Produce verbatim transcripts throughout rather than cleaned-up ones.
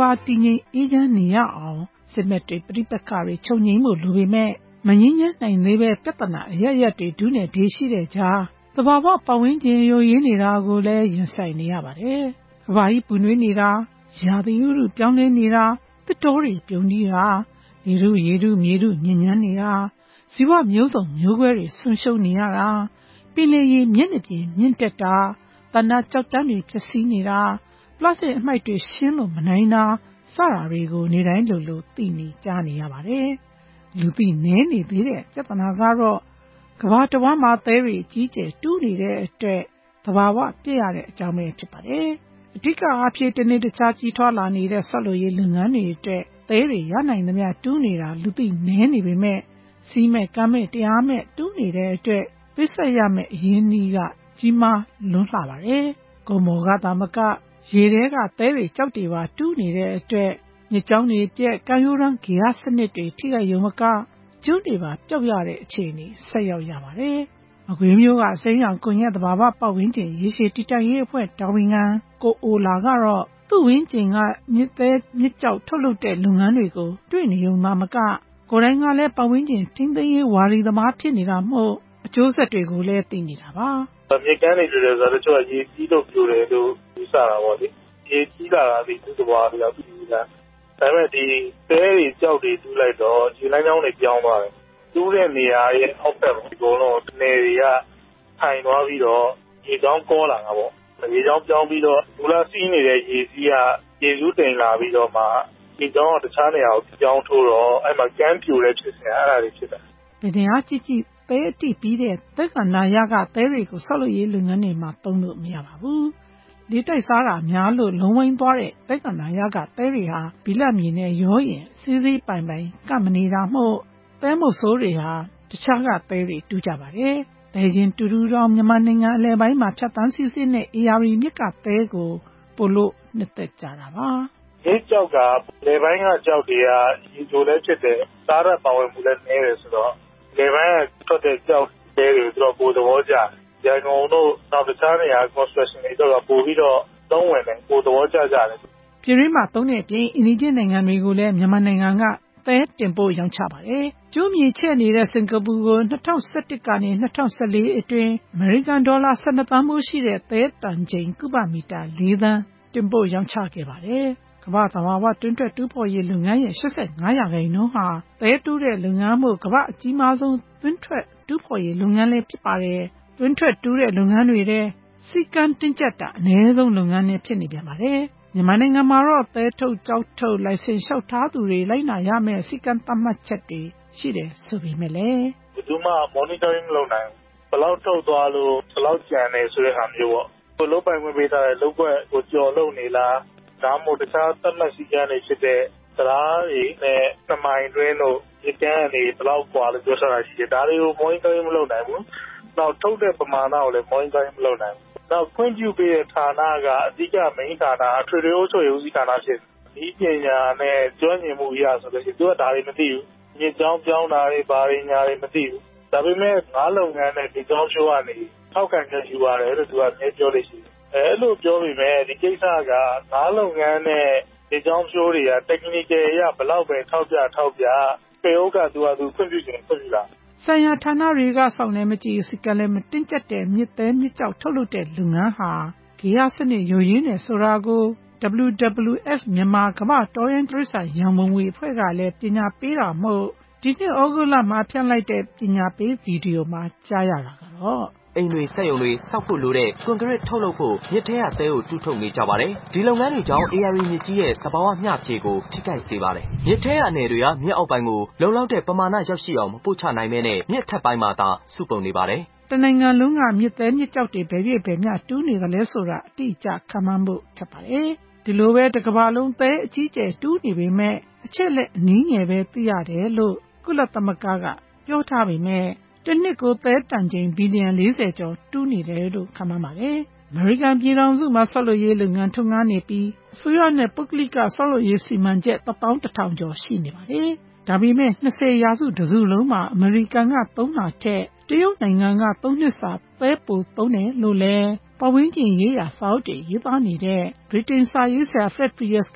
ဘာတည်ငြိမ်အေးချမ်းနေရအောင်စစ်မှတ်တွေပြိပက္ခတွေချုပ်ငြိမ်းမှုလိုပေမဲ့မငြင်းညမ်းနိုင်သေးပဲပြဿနာအရရက်တွေဒုနဲ့ဒေရှိတဲ့ကြားသဘာဝပတ်ဝန်းကျင်ယိုယွင်းနေတာကိုလည်းရင်ဆိုင်နေရပါတယ်။ကမ္ဘာကြီးပူနွေးနေတာရာသီဥတုပြောင်းလဲနေတာသစ်တောတွေပြုန်းတီးတာရေထုရေထုမြေထုညဉ့်ညမ်းနေတာဇီဝမျိုးစုံမျိုးကွဲတွေဆွန့်ရှုံးနေရတာပင်လယ်ရေမျက်နှာပြင်မြင့်တက်တာတဏ္ဍကြောက်တန်းတွေဖြစ်စီနေတာပလတ်စတစ်အမှိုက်တွေရှင်းလို့မနိုင်တာစတာတွေကိုနေတိုင်းလိုလိုသိနေကြားနေရပါတယ်။လူသိနည်းနေသေးတဲ့ပြဿနာကတော့ကမ္ဘာတစ်ဝှမ်းမှာသဲတွေကြီးကျယ်တူးနေတဲ့အတွက်သဘာဝပြည့်ရတဲ့အကြောင်းပဲဖြစ်ပါတယ်။အဓိကအားဖြင့်တနေ့တခြားကြီးထွားလာနေတဲ့ဆောက်လုပ်ရေးလုပ်ငန်းတွေအတွက်သဲတွေရနိုင်သမျှတူးနေတာလူသိနည်းနေပေမဲ့စီးမဲ့ကမ်းမဲ့တရားမဲ့တူးနေတဲ့အတွက်ပြစ်ဆက်ရမယ့်အရင်းနှီးကကြီးမားလွန်းလှပါတယ်။ကုန်းမော်ကသာမကရေထဲကသဲတွေကြောက်တွေပါတူးနေတဲ့အတွက်မြစ်ကြောင်းတွေပြက်ကမ်းရိုးတန်းဂေဟစနစ်တွေထိခိုက်ရုံမကကျွန်းတွေပါပျောက်ရတဲ့အခြေအနေဆက်ရောက်ရပါတယ်။မကွေးမျိုးကအစိမ်းရောင်ကွန်ရက်သဘာဝပတ်ဝန်းကျင်ရေရှည်တည်တံ့ရေးအဖွဲ့တာဝန်ခံကိုအိုလာကတော့သူ့ဝန်းကျင်ကမြစ်သဲမြစ်ကြောက်ထုတ်လုပ်တဲ့လုပ်ငန်းတွေကိုတွေ့နေုံသာမကကိုယ်တိုင်ကလည်းပတ်ဝန်းကျင်ထိန်းသိမ်းရေးဝါဒီသမားဖြစ်နေတာမို့အကျိုးဆက်တွေကိုလည်းသိနေတာပါ။မြေကမ်းတွေတွေ့တယ်ဆိုတော့တချို့ကရေကြီးလို့ပြိုတယ်လို့ယူဆတာပေါ့လေ။ရေကြီးလာတာဒီသူ့သဘာဝတွေရောက်ပြီးတာ။ဒါပေမဲ့ဒီသဲတွေကြောက်တွေတူးလိုက်တော့ရေလမ်းကြောင်းတွေပြောင်းသွားတယ်။တူးတဲ့နေရာရဲ့အောက်ဘက်ဒီကုန်းလုံးနယ်တွေကထိုင်သွားပြီးတော့ရေကြောင်းကောလာတာပေါ့။ရေကြောင်းပြောင်းပြီးတော့ဘူလာစီးနေတဲ့ရေစီးကရေစုတင်လာပြီးတော့မှရေကြောင်းကတခြားနေရာကိုပြောင်းထိုးတော့အဲ့မှာကမ်းပြိုတဲ့ဖြစ်စဉ်အဲ့ဒါတွေဖြစ်တာ။ဗဒင်အားကြည့်ကြည့်သဲအတိပြီးတဲ့သက်ကနာရကသဲတွေကိုဆောက်လုပ်ရေးလုပ်ငန်းတွေမှာသုံးလို့မရပါဘူး။လေတိုက်စားတာများလို့လုံးဝိုင်းသွားတဲ့သက်ကနာရကသဲတွေဟာဘီလမြေနဲ့ရောရင်စီးစီးပိုင်ပိုင်ကမနေတာမို့သဲမုတ်ဆိုးတွေဟာတခြားကသဲတွေတူးကြပါတယ်။သဲချင်းတူတူတော်မြန်မာနိုင်ငံအလယ်ပိုင်းမှာဖြတ်တန်းစီးဆင်းတဲ့အေယာရီမြစ်ကသဲကိုပို့လို့နှစ်သက်ကြတာပါ။ရေကြောက်ကလေပိုင်းကကြောက်တွေကရေချိုလည်းဖြစ်တယ်စားရပါဝင်မှုလည်းနည်းတယ်ဆိုတော့လေပိုင်းကထွက်တဲ့ကြောက်တွေတွေသူတို့ပိုသဘောကျရန်ကုန်တို့နောက်တခြားနေရာ construction တွေတော့ပို့ပြီးတော့သုံးဝင်တယ်ပိုသဘောကျကြတယ်ပြည်ရင်းမှာသုံးတဲ့အပြင်အင်ဒီဂျင်နိုင်ငံတွေကိုလည်းမြန်မာနိုင်ငံကသဲတင်ပို့ရောင်းချပါတယ်။ကျိုးမြေချဲ့နေတဲ့စင်ကာပူကို၂၀၁၁ကနေ၂၀၁၄အတွင်းအမေရိကန်ဒေါ်လာ၁၂သန်းမိုးရှိတဲ့သဲတန်ချိန်ကုဗမီတာ၄သန်းတင်ပို့ရောင်းချခဲ့ပါတယ်။ကမ္ဘာ့သဘာဝတွင်းထွက်တူးဖော်ရေးလုပ်ငန်းရဲ့၈၅ရာခိုင်နှုန်းဟာသဲတူးတဲ့လုပ်ငန်းမှုကမ္ဘာအကြီးမားဆုံးတွင်းထွက်တူးဖော်ရေးလုပ်ငန်းလေးဖြစ်ပါတယ်။တွင်းထွက်တူးတဲ့လုပ်ငန်းတွေထဲစီကံတင်းကျပ်တာအနည်းဆုံးလုပ်ငန်းနဲ့ဖြစ်နေပြန်ပါတယ်။မြန်မာနိုင်ငံမှာတော့သဲထုတ်ကြောက်ထုတ်လိုင်စင်လျှောက်ထားသူတွေလိုက်နာရမယ့်စီကံသတ်မှတ်ချက်တွေရှိတယ်ဆိုပေမဲ့လည်းဘယ်သူမှ monitoring လုပ်နိုင်ဘယ်လောက်ထုတ်သွားလို့ဘယ်လောက်ကျန်နေဆိုတဲ့ဟာမျိုးပေါ့။ကိုလုံးပိုင်ခွင့်ပေးထားတဲ့လုပ်ကွက်ကိုကြော်လုပ်နေလားဒါမှမဟုတ်တခြားသတ်မှတ်စီကံတွေဖြစ်တဲ့သလားတွေနဲ့သမိုင်းတွင်းတို့ဒီကံတွေဘယ်လောက်กว่าလို့ပြောဆိုတာရှိတယ်ဒါတွေကို monitoring မလုပ်နိုင်ဘူး။နောက်ထုတ်တဲ့ပမာဏကိုလည်း monitoring မလုပ်နိုင်ဘူး။နောက်ခွင့်ပြုပေးတဲ့ဌာနကအဓိက main ဌာနအထွေထွေအုပ်ချုပ်ရေးဦးစီးဌာနဖြစ်ဒီပညာနဲ့ကျွမ်းကျင်မှုအရဆိုလို့ရှိရင်သူကဒါတွေမသိဘူး။မြေကြောင်းပြောင်းတာတွေဘာတွေညာတွေမသိဘူး။ဒါပေမဲ့ငါးလုပ်ငန်းနဲ့ဒီကြောင်းရှိုးကနေထောက်ခံချက်ယူရတယ်လို့သူကအမြဲပြောလို့ရှိတယ်။အဲလိုပြောပေမဲ့ဒီကိစ္စကငါးလုပ်ငန်းနဲ့ဒီကြောင်းရှိုးတွေက technical အရဘယ်လောက်ပဲထောက်ပြထောက်ပြပေဥကသူကသူခွင့်ပြုခြင်းခွင့်ပြုတာဆိုင်ရာဌာနတွေကဆောင်နေမကြည့်စီကလည်းမတင်ကျက်တဲ့မြစ်သဲမြစ်ကြောက်ထုတ်လုပ်တဲ့လုပ်ငန်းဟာဂေဟစနစ်ယိုရင်းနေဆိုတာကို ဒဗ္ဗလူ ဒဗ္ဗလူ အက်ဖ် မြန်မာကမ္ဘာတော်ရင်တိရစ္ဆာန်ရန်ပုံငွေအဖွဲ့ကလည်းပညာပေးတာမို့ဒီနှစ်ဩဂုတ်လမှာဖြန့်လိုက်တဲ့ပညာပေးဗီဒီယိုမှာကြားရတာကတော့အိမ်တွေစက်ရုံတွေစောက်ဖို့လိုတဲ့ကွန်ကရစ်ထုတ်လုပ်ဖို့မြစ်ထဲကသဲကိုတူးထုတ်နေကြပါတယ်။ဒီလုပ်ငန်းတွေကြောင့်အေယာရီမြစ်ကြီးရဲ့သဘာဝမျှခြေကိုထိခိုက်စေပါတယ်။မြစ်ထဲကအနယ်တွေကမြစ်အောက်ပိုင်းကိုလုံလောက်တဲ့ပမာဏရောက်ရှိအောင်မပို့ချနိုင်မဲနဲ့မြစ်ထက်ပိုင်းမှာသာစုပုံနေပါတယ်။တနိုင်ငံလုံးကမြစ်သဲမြစ်ကြောက်တွေဘယ်ပြည့်ဘယ်မျှတူးနေကြလဲဆိုတာအတိအကျခန့်မှန်းဖို့ခက်ပါတယ်။ဒီလိုပဲတစ်ကမ္ဘာလုံးသဲအကြီးကျယ်တူးနေပေမဲ့အချက်လက်အနည်းငယ်ပဲသိရတယ်လို့ကုလသမဂ္ဂကပြောထားပေမဲ့တစ်နှစ်ကိုသဲတန်ချိန်ဘီလီယံ၄၀ကျော်တူးနေတယ်လို့ခန့်မှန်းပါတယ်။အမေရိကန်ပြည်ထောင်စုမှာဆောက်လုပ်ရေးလုပ်ငန်းထွန်းကားနေပြီးအစိုးရနဲ့ပုဂ္ဂလိကဆောက်လုပ်ရေးစီမံချက်တစ်သောင်းတစ်ထောင်ကျော်ရှိနေပါတယ်။ဒါပေမဲ့၂၀ရာစုတစ်စုလုံးမှာအမေရိကန်ကသုံးတာထက်တရုတ်နိုင်ငံကသုံးနှစ်စာသဲပိုသုံးတယ်လို့လည်းပတ်ဝန်းကျင်ရေးရာစာအုပ်တွေရေးသားနေတဲ့ဗြိတိန်စာရေးဆရာ Fred Pearce ကဖော်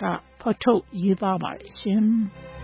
ဖော်ထုတ်ရေးသားပါတယ်ရှင်။